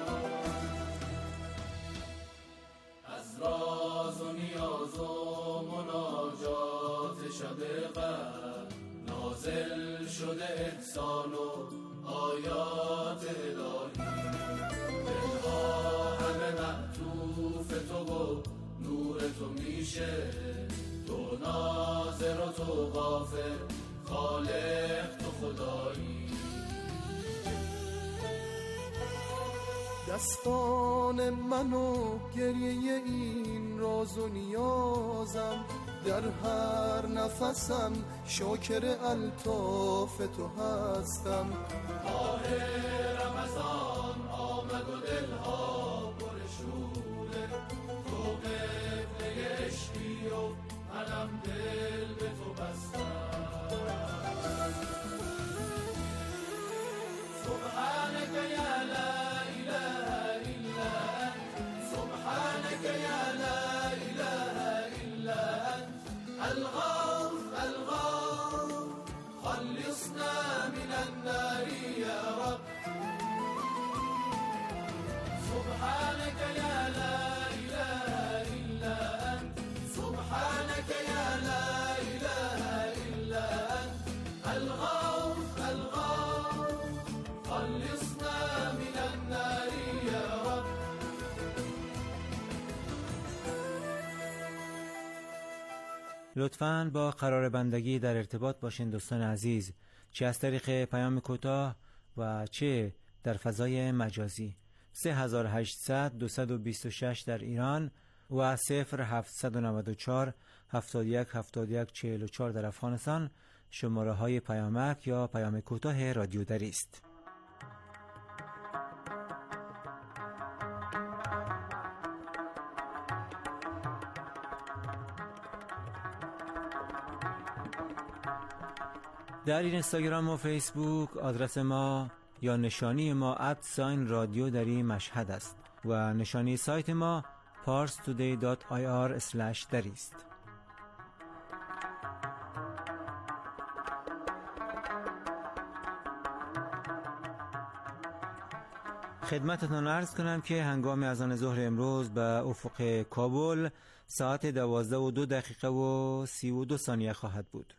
از راز و نیاز و مناجات شب قدر نازل شده احسان و آیات الهی. دلها همه معطوف تو و نور تو میشه، تو ناظر و تو غافر، خالق تو خدایی. دستان منو گریه این راز و نیازم، در هر نفسم شاکر الطاف تو هستم. ماه رمضان آمد و دلها پر شوره، تو قبله عشقی و منم دل به تو بستم. سبحانك یا لا اله الا انت، سبحانك یا لا اله الا انت، الغوث الغوث خلصنا من النار يا رب. سبحانك يا لا اله الا انت، سبحانك يا لا اله الا انت، الغوث الغوث خلصنا من النار يا رب. لطفاً با قرار بندگی در ارتباط باشین دوستان عزیز، چه از طریق پیام کوتاه و چه در فضای مجازی. 3800 226 در ایران و 0794 71 71 44 در افغانستان شماره های پیامک یا پیام کوتاه رادیو دری است. در اینستاگرام و فیسبوک آدرس ما یا نشانی ما @رادیو دری مشهد است و نشانی سایت ما parstoday.ir/dari است. خدمتتان عرض کنم که هنگام اذان ظهر امروز به افق کابل ساعت 12:02 و 32 ثانیه خواهد بود.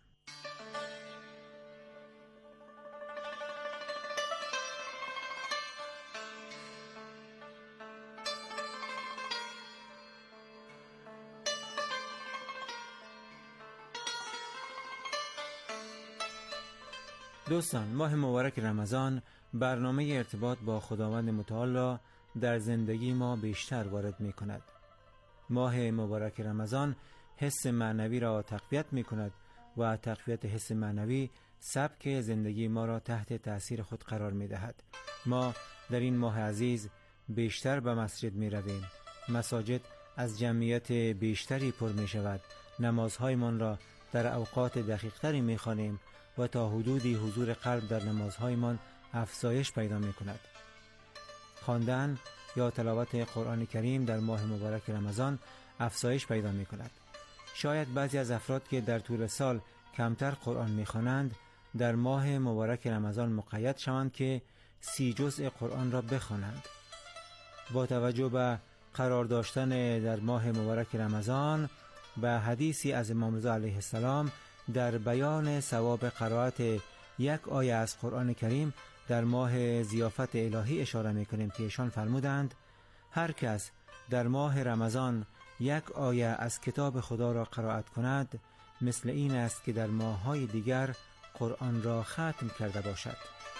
دوستان، ماه مبارک رمضان برنامه ارتباط با خداوند متعال را در زندگی ما بیشتر وارد می کند. ماه مبارک رمضان حس معنوی را تقویت می کند و تقویت حس معنوی سبک زندگی ما را تحت تأثیر خود قرار می دهد. ما در این ماه عزیز بیشتر به مسجد می رویم. مساجد از جمعیت بیشتری پر می شود. نمازهایمان را در اوقات دقیقتری می خوانیم و تا حدودی حضور قلب در نمازهایمان افزایش پیدا می کند. خواندن یا تلاوت قرآن کریم در ماه مبارک رمضان افزایش پیدا می کند. شاید بعضی از افراد که در طول سال کمتر قرآن می خوانند در ماه مبارک رمضان مقید شوند که 30 جزء قرآن را بخوانند. با توجه به قرار داشتن در ماه مبارک رمضان به حدیثی از امام رضا علیه السلام در بیان ثواب قرائت یک آیه از قرآن کریم در ماه ضیافت الهی اشاره می‌کنیم که ایشان فرمودند هر کس در ماه رمضان یک آیه از کتاب خدا را قرائت کند مثل این است که در ماه‌های دیگر قرآن را ختم کرده باشد.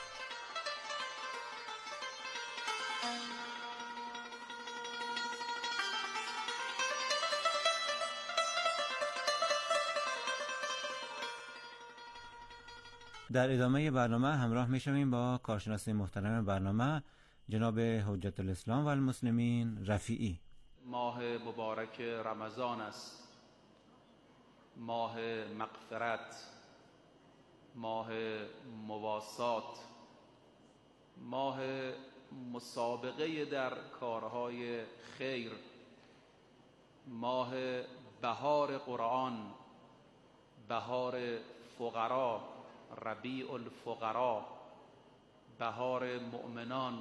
در ادامه برنامه همراه می‌شویم با کارشناس محترم برنامه جناب حجت الاسلام و المسلمین رفیعی. ماه مبارک رمضان است، ماه مغفرت، ماه مواسات، ماه مسابقه در کارهای خیر، ماه بهار قرآن، بهار فقرا، ربیع الفقرا، بهار مؤمنان،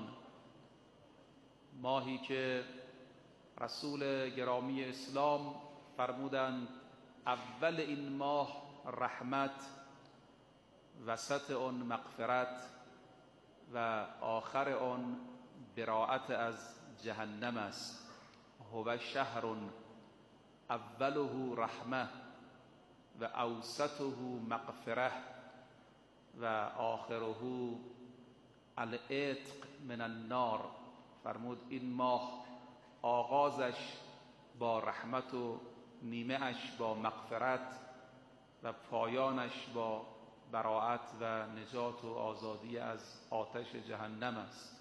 ماهی که رسول گرامی اسلام فرمودند اول این ماه رحمت، وسط آن مغفرت و آخر آن براءت از جهنم است. هو شهر اوله رحمه و اوسطه مغفره و آخره العتق من النار. فرمود این ماه آغازش با رحمت و نیمه اش با مغفرت و پایانش با براءت و نجات و آزادی از آتش جهنم است.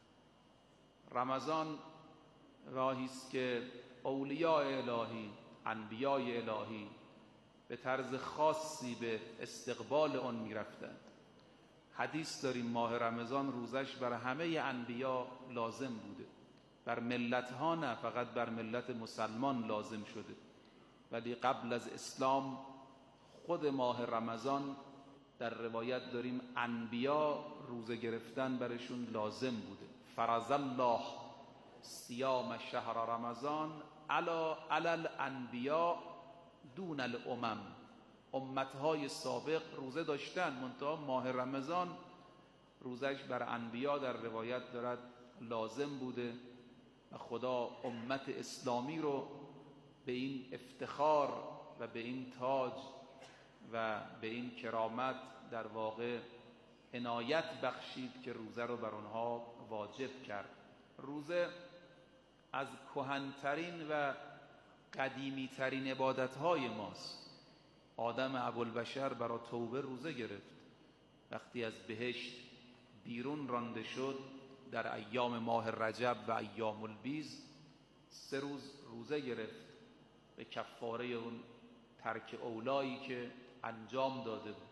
رمضان راهی است که اولیاء الهی، انبیاء الهی به طرز خاصی به استقبال آن می رفتند. حدیث داریم ماه رمضان روزش بر همه انبیا لازم بوده، بر ملت ها نه، فقط بر ملت مسلمان لازم شده، ولی قبل از اسلام خود ماه رمضان در روایت داریم انبیا روزه گرفتن برشون لازم بوده. فرض الله صیام شهر رمضان علی الانبیا دون الامم. امتهای سابق روزه داشتن، منتها ماه رمضان روزش بر انبیا در روایت دارد لازم بوده و خدا امت اسلامی رو به این افتخار و به این تاج و به این کرامت در واقع عنایت بخشید که روزه رو بر آنها واجب کرد. روزه از کهن‌ترین و قدیمی‌ترین عبادت‌های ماست. آدم ابوالبشر برای توبه روزه گرفت. وقتی از بهشت بیرون رانده شد در ایام ماه رجب و ایام البیض 3 روز روزه گرفت به کفاره اون ترک اولایی که انجام داده بود.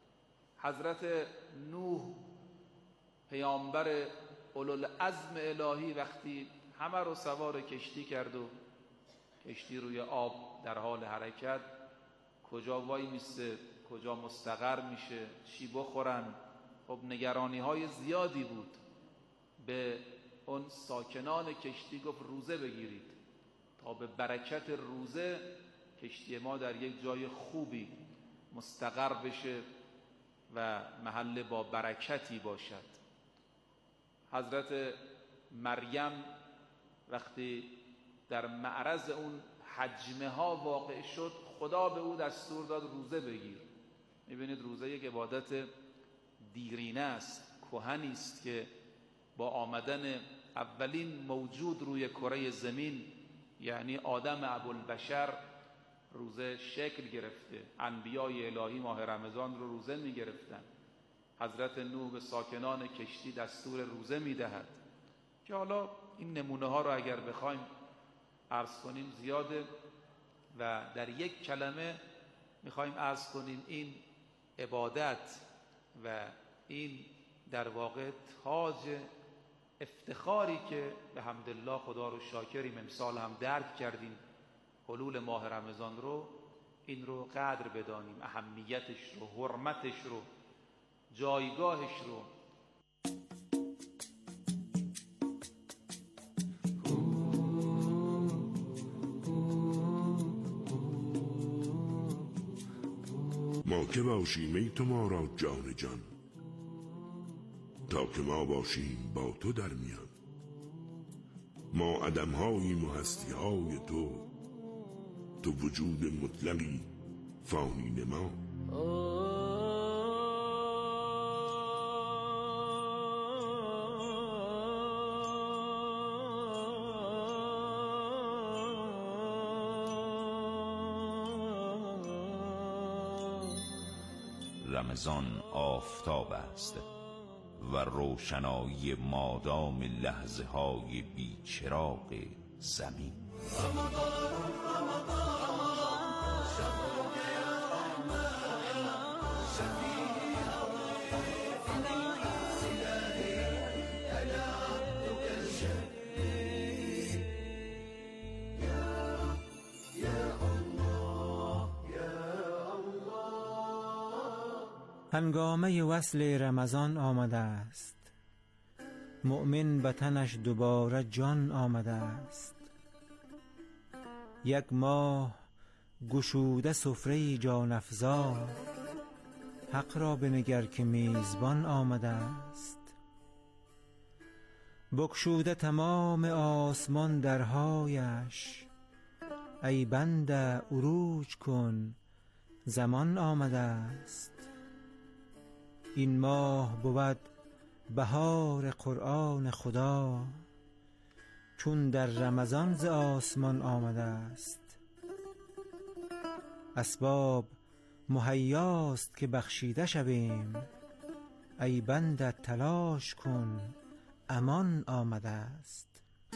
حضرت نوح پیامبر اولوالعزم الهی وقتی همه رو سوار کشتی کرد و کشتی روی آب در حال حرکت، کجا وای میسته، کجا مستقر میشه، چی بخورن، خب نگرانی های زیادی بود. به اون ساکنان کشتی گفت روزه بگیرید تا به برکت روزه کشتی ما در یک جای خوبی مستقر بشه و محل با برکتی باشد. حضرت مریم وقتی در معرض اون حجمه ها واقع شد، خدا به او دستور داد روزه بگیر. میبینید روزه یک عبادت دیرینه است، کهنی است که با آمدن اولین موجود روی کره زمین یعنی آدم ابوالبشر روزه شکل گرفته. انبیای الهی ماه رمضان رو روزه می گرفتن. حضرت نوح به ساکنان کشتی دستور روزه می دهد که حالا این نمونه ها رو اگر بخوایم عرض کنیم زیاده و در یک کلمه میخوایم عرض کنیم این عبادت و این در واقع تاج افتخاری که به حمدالله خدا رو شاکریم امسال هم درک کردیم حلول ماه رمضان رو، این رو قدر بدانیم، اهمیتش رو، حرمتش رو، جایگاهش رو. ما که باشیم ای تو ما را جان جان، تا که ما باشیم با تو در میان. ما عدم‌هاییم و هستی‌های تو، تو وجود مطلقی فانی نما. رمضان آفتاب است و روشنایی مادام لحظه های بیچراغ زمین. هنگامه وصل رمضان آمده است، مؤمن به تنش دوباره جان آمده است. یک ماه گشوده سفره جان افزا، حق را بنگر که میزبان آمده است. بگشوده تمام آسمان درهایش، ای بنده عروج کن زمان آمده است. این ماه بود بهار قرآن خدا، چون در رمضان ز آسمان آمده است. اسباب مهیاست که بخشیده شویم، ای بنده تلاش کن امان آمده است.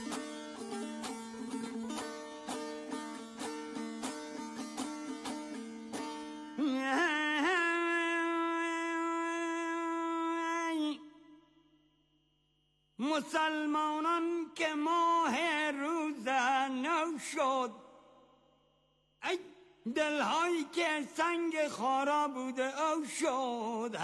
مسلمانان که ماه روزه نو شد، ای دلهایی که سنگ خارا بوده او شد.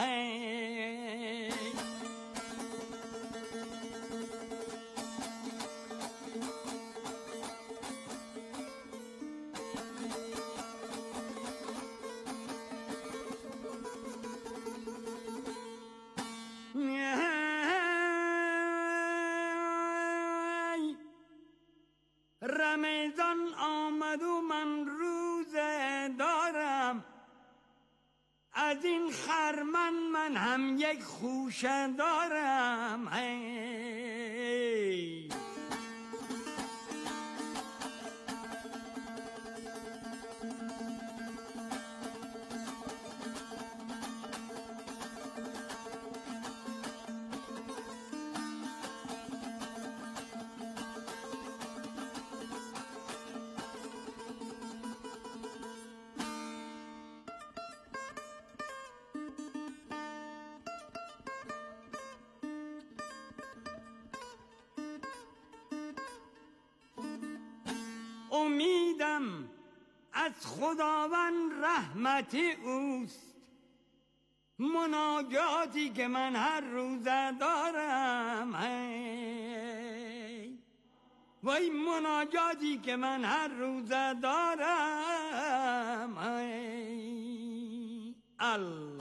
رمضان آمد و من روزه دارم، از این خرمن من هم یک خوشه دارم. امیدم از خداوند رحمت اوست، مناجاتی که من هر روزه دارم. وای مناجاتی که من هر روزه دارم. الله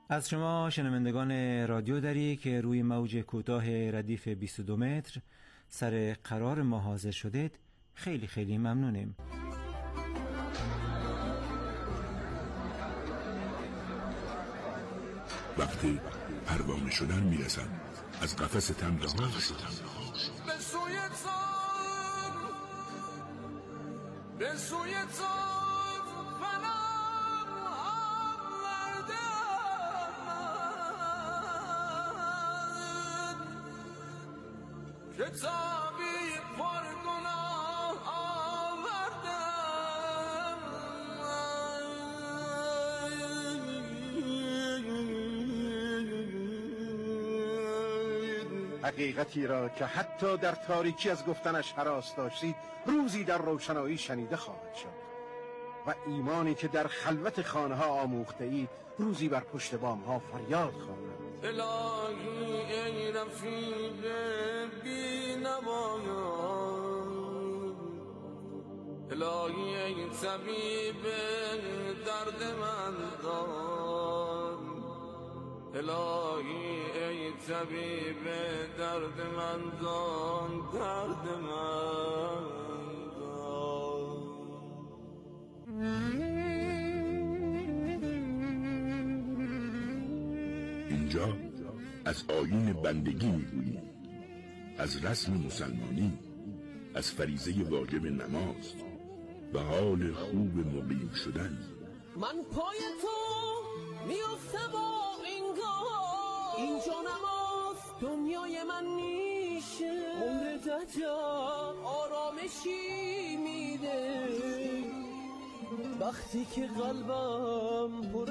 از شما شنوندگان رادیو دری که روی موج کوتاه ردیف 22 متر سر قرار ما حاضر شدید خیلی خیلی ممنونیم. وقتی پروانه شدن میرسد از قفس تن رها به سوی تام، به سوی تام فنم آوردم کتابی پر گناه آوردم. حقیقتی را که حتی در تاریکی از گفتنش هراس داشتید روزی در روشنایی شنیده خواهد شد و ایمانی که در خلوت خانه ها آموخته اید روزی بر پشت بام ها فریاد خواهد. الهی ای رفیق بی نوایان، الهی ای طبیب درد من دان، الهی ای طبیب درد من دان، درد من دان. اینجا از آیین بندگی میگوییم، از رسم مسلمانی، از فریضه واجب نماز و حال خوب مقیم شدن. من پای تو میافتم با انگار اینجا نماز دنیای من میشه، عمر دجال آرامشی میده وقتی که قلبم پر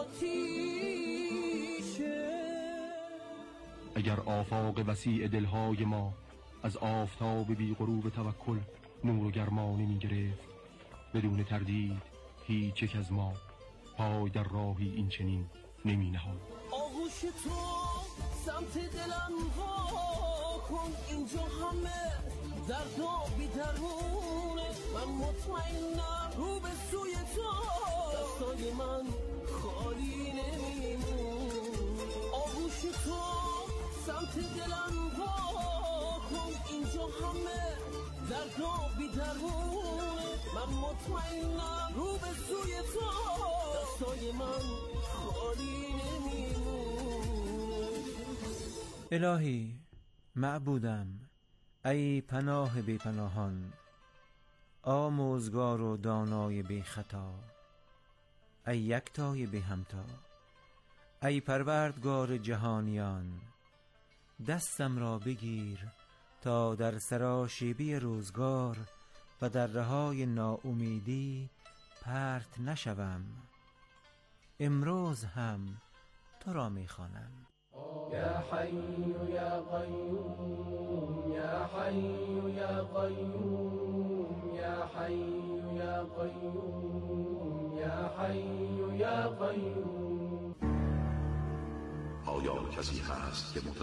آتیشه. اگر آفاق وسیع دلهای ما از آفتاب بی غروب توکل نور و گرمانی می گرفت، بدون تردید هیچ یک از ما پای در راهی این چنین نمی نهاد. آغوش تو سمت دلم وا کن، اینجا همه درد و بی درمونه، من مطمئنم رو به سوی تو دستای من خالی نمیمون. آغوش تو سمت دلم وا کن، اینجا همه درد و بی درمونه، من مطمئنم رو به سوی تو دستای من خالی نمیمون. الهی معبودم، ای پناه بی پناهان، آموزگار و دانای بی خطا، ای یکتای بی همتا، ای پروردگار جهانیان، دستم را بگیر تا در سراشیبی روزگار و در رهای ناامیدی پرت نشوم. امروز هم تو را میخوانم. یا حی یا قیوم، یا حی یا قیوم، یا حی یا قیوم، یا حی یا قیوم. آیا کسی هست که